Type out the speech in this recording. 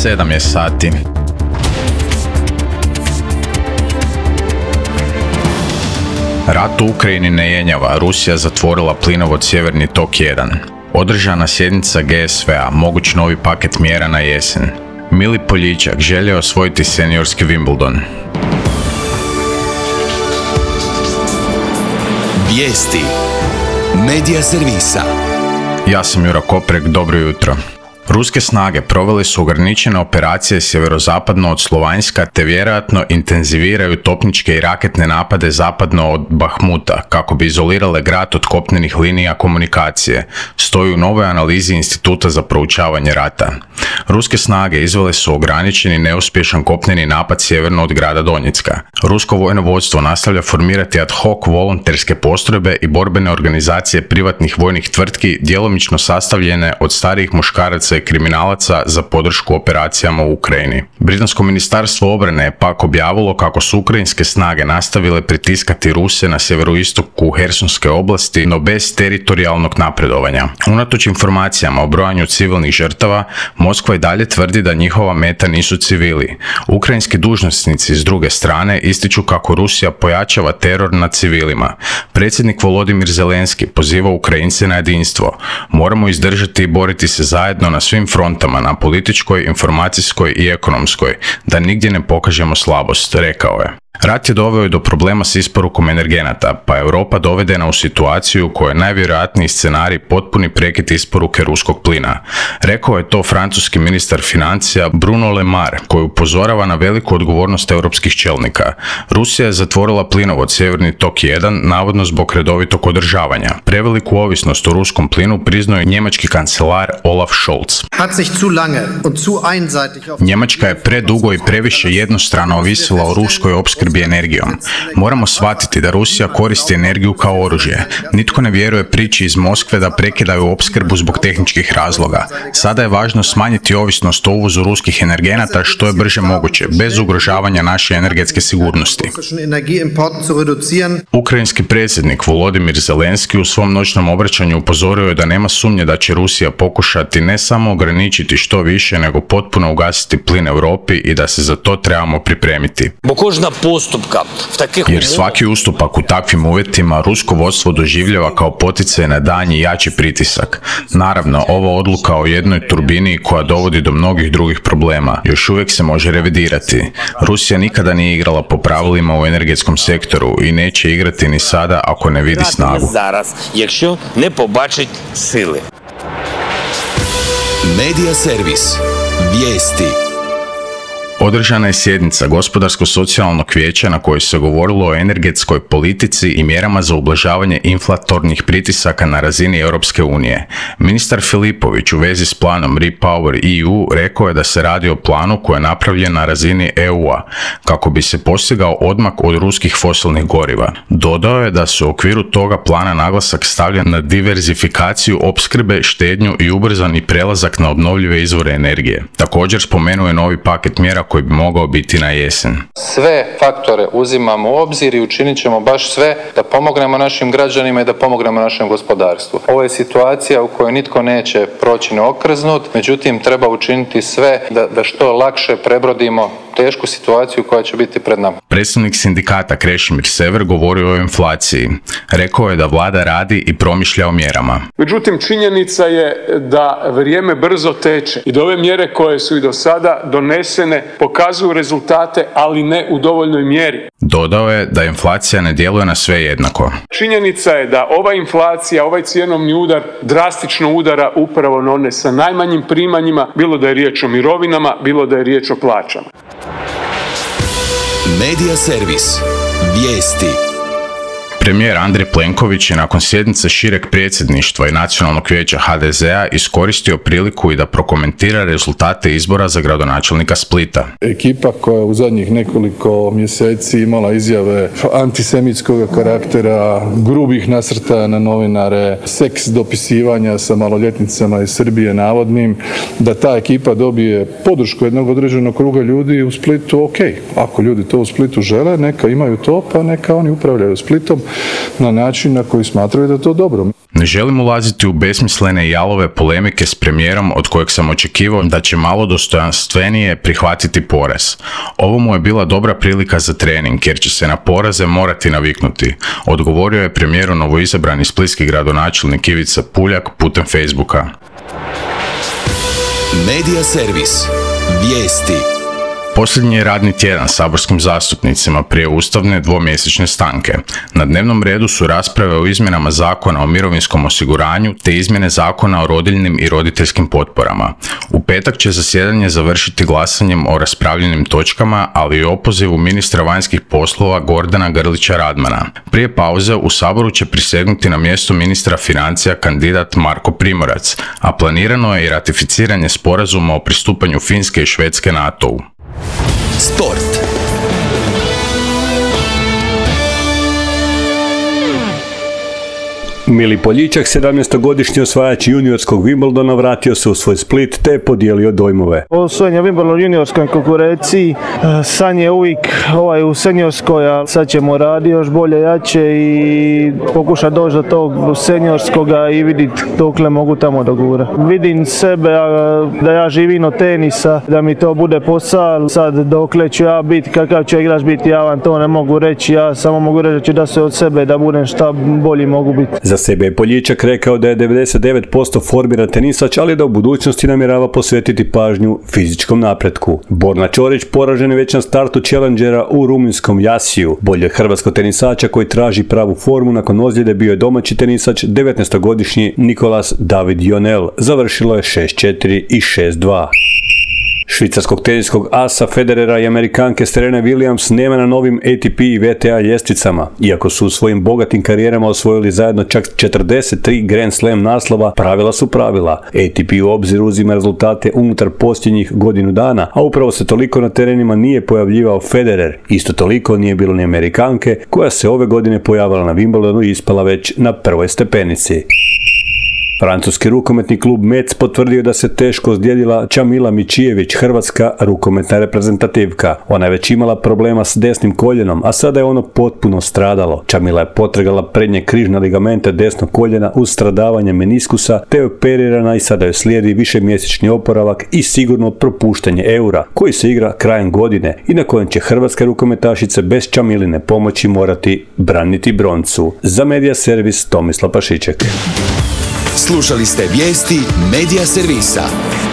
7 je sati. Rat u Ukrajini ne jenjava, Rusija zatvorila plinovod Sjeverni tok 1. Održana sjednica GSV-a, moguć novi paket mjera na jesen. Mili Poljičak želio osvojiti seniorski Wimbledon. Vijesti Medija servisa. Ja sam Jura Koprek, dobro jutro. Ruske snage provele su ograničene operacije sjeverozapadno od Slovanjska te vjerojatno intenziviraju topničke i raketne napade zapadno od Bahmuta kako bi izolirale grad od kopnenih linija komunikacije, stoji u novoj analizi Instituta za proučavanje rata. Ruske snage izvele su ograničeni neuspješan kopneni napad sjeverno od grada Donjecka. Rusko vojno vodstvo nastavlja formirati ad hoc volonterske postrojbe i borbene organizacije privatnih vojnih tvrtki djelomično sastavljene od starijih muškaraca i kriminalaca za podršku operacijama u Ukrajini. Britansko ministarstvo obrane je pak objavilo kako su ukrajinske snage nastavile pritiskati Ruse na sjeveroistoku Hersonske oblasti, no bez teritorijalnog napredovanja. Unatoč informacijama o brojanju civilnih žrtava, Moskva i dalje tvrdi da njihova meta nisu civili. Ukrajinski dužnosnici s druge strane ističu kako Rusija pojačava teror nad civilima. Predsjednik Volodimir Zelenski poziva Ukrajince na jedinstvo. Moramo izdržati i boriti se zajedno na svim frontama, na političkoj, informacijskoj i ekonomskoj, da nigdje ne pokažemo slabost, rekao je. Rat je doveo do problema s isporukom energenata, pa je Europa dovedena u situaciju u kojoj je najvjerojatniji scenarij potpuni prekid isporuke ruskog plina. Rekao je to francuski ministar financija Bruno Le Maire, koji upozorava na veliku odgovornost europskih čelnika. Rusija je zatvorila plinovod Sjeverni tok 1, navodno zbog redovitog održavanja. Preveliku ovisnost o ruskom plinu priznao je njemački kancelar Olaf Scholz. Njemačka je predugo i previše jednostrano ovisila o ruskoj opskrbi energijom. Moramo shvatiti da Rusija koristi energiju kao oružje. Nitko ne vjeruje priči iz Moskve da prekidaju opskrbu zbog tehničkih razloga. Sada je važno smanjiti ovisnost o uvozu ruskih energenata što je brže moguće, bez ugrožavanja naše energetske sigurnosti. Ukrajinski predsjednik Volodimir Zelenski u svom noćnom obraćanju upozorio je da nema sumnje da će Rusija pokušati ne samo ograničiti što više, nego potpuno ugasiti plin Europi i da se za to trebamo pripremiti. Jer svaki ustupak u takvim uvjetima rusko vodstvo doživljava kao poticaj na daljnji jači pritisak. Naravno, ova odluka o jednoj turbini koja dovodi do mnogih drugih problema još uvijek se može revidirati. Rusija nikada nije igrala po pravilima u energetskom sektoru i neće igrati ni sada ako ne vidi snagu. Medija servis. Vijesti. Održana je sjednica Gospodarsko-socijalnog vijeća na kojoj se govorilo o energetskoj politici i mjerama za ublažavanje inflatornih pritisaka na razini Europske unije. Ministar Filipović u vezi s planom Repower EU rekao je da se radi o planu koji je napravljen na razini EU-a kako bi se postigao odmak od ruskih fosilnih goriva. Dodao je da se u okviru toga plana naglasak stavlja na diverzifikaciju opskrbe, štednju i ubrzani prelazak na obnovljive izvore energije. Također spomenuo je novi paket mjera koji bi mogao biti na jesen. Sve faktore uzimamo u obzir i učinit ćemo baš sve da pomognemo našim građanima i da pomognemo našem gospodarstvu. Ovo je situacija u kojoj nitko neće proći neokrznut, međutim treba učiniti sve da što lakše prebrodimo tešku situaciju koja će biti pred nama. Predstavnik sindikata Krešimir Sever govorio o inflaciji. Rekao je da vlada radi i promišlja o mjerama. Međutim, činjenica je da vrijeme brzo teče i da ove mjere koje su i do sada donesene pokazuju rezultate, ali ne u dovoljnoj mjeri. Dodao je da inflacija ne djeluje na sve jednako. Činjenica je da ova inflacija, ovaj cjenovni udar drastično udara upravo na one sa najmanjim primanjima, bilo da je riječ o mirovinama, bilo da je riječ o plaćama. Medija servis. Vijesti. Premijer Andrej Plenković je nakon sjednice šireg predsjedništva i Nacionalnog vijeća HDZ-a iskoristio priliku i da prokomentira rezultate izbora za gradonačelnika Splita. Ekipa koja je u zadnjih nekoliko mjeseci imala izjave antisemitskog karaktera, grubih nasrtaja na novinare, seks dopisivanja sa maloljetnicama iz Srbije navodnim, da ta ekipa dobije podršku jednog određenog kruga ljudi u Splitu, ok. Ako ljudi to u Splitu žele, neka imaju to, pa neka oni upravljaju Splitom. na način na koji smatraju da je to dobro. Ne želim ulaziti u besmislene i jalove polemike s premijerom od kojeg sam očekivao da će malo dostojanstvenije prihvatiti poraz. Ovo mu je bila dobra prilika za trening jer će se na poraze morati naviknuti, odgovorio je premijeru novoizabrani splitski gradonačelnik Ivica Puljak putem Facebooka. Medija servis. Vijesti. Posljednji je radni tjedan saborskim zastupnicima prije ustavne dvomjesečne stanke. Na dnevnom redu su rasprave o izmjenama Zakona o mirovinskom osiguranju te izmjene Zakona o rodiljnim i roditeljskim potporama. U petak će zasjedanje završiti glasanjem o raspravljenim točkama, ali i opozivu ministra vanjskih poslova Gordana Grlića Radmana. Prije pauze u Saboru će prisegnuti na mjesto ministra financija kandidat Marko Primorac, a planirano je i ratificiranje sporazuma o pristupanju Finske i Švedske NATO-u. Sport. Mili Poljičak, 17-godišnji osvajač juniorskog Wimbledona, vratio se u svoj Split te je podijelio dojmove. Osvojen Wimbledon u juniorskoj konkurenciji, san je uvijek u seniorskoj, a sad ćemo raditi još bolje, jače i pokušati doći do tog seniorskoga i vidjeti dokle mogu tamo dogurati. Vidim sebe da ja živim od tenisa, da mi to bude posao, sad dokle ću ja biti, kakav ću igrač biti, ja vam to ne mogu reći, ja samo mogu reći da ću da se od sebe da budem šta bolji mogu biti. Za sebe je Poljičak rekao da je 99% formiran tenisač, ali da u budućnosti namjerava posvetiti pažnju fizičkom napretku. Borna Ćorić poražen je već na startu Challengera u rumunjskom Jasiju. Bolje hrvatskog tenisača koji traži pravu formu nakon ozljede bio je domaći tenisač 19-godišnji Nikolas David Ionel. Završilo je 6-4 i 6-2. Švicarskog teniskog asa Federera i Amerikanke Serene Williams nema na novim ATP i WTA ljestvicama. Iako su u svojim bogatim karijerama osvojili zajedno čak 43 Grand Slam naslova, pravila su pravila. ATP u obzir uzima rezultate unutar posljednjih godinu dana, a upravo se toliko na terenima nije pojavljivao Federer. Isto toliko nije bilo ni Amerikanke, koja se ove godine pojavila na Wimbledonu i ispala već na prvoj stepenici. Francuski rukometni klub Metz potvrdio da se teško ozlijedila Čamila Mičijević, hrvatska rukometna reprezentativka. Ona je već imala problema s desnim koljenom, a sada je ono potpuno stradalo. Čamila je potrgala prednje križne ligamente desnog koljena uz stradavanje meniskusa, te je operirana i sada joj slijedi višemjesečni oporavak i sigurno propuštanje Eura, koji se igra krajem godine i na kojem će hrvatske rukometašice bez Čamiline pomoći morati braniti broncu. Za Medija servis Tomislav Pašiček. Slušali ste vijesti Medija servisa.